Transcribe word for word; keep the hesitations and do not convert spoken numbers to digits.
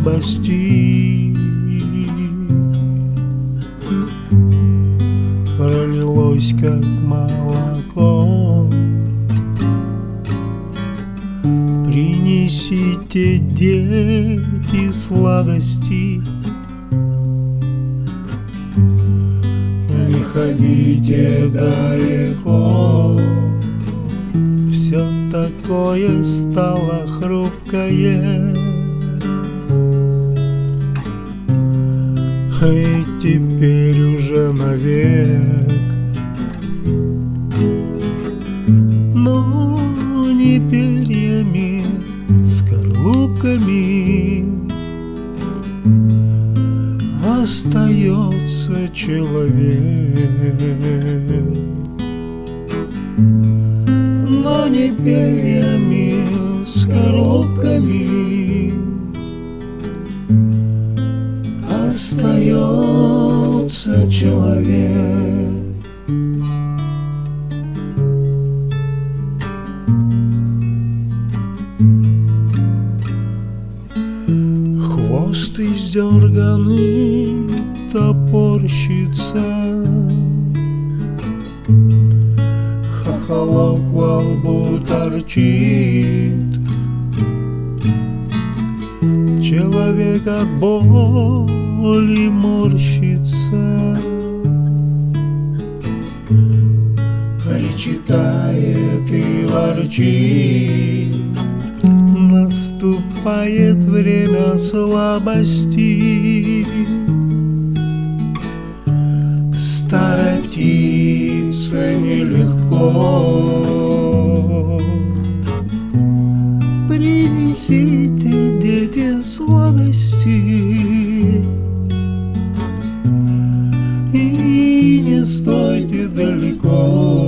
слабости. Пролилось, как молоко. Принесите, дети, сладости. Не ходите далеко. Все такое стало хрупкое, и теперь уже навек. Но не перьями, скорлупками остается человек. Но не перьями, скорлупками остается человек. Хвост издерганный топорщится, хохолок во лбу торчит. Человек от боли морщится, причитает и ворчит. Наступает время слабости. Старой птице нелегко. Принесите, дети, сладости, и не стойте далеко.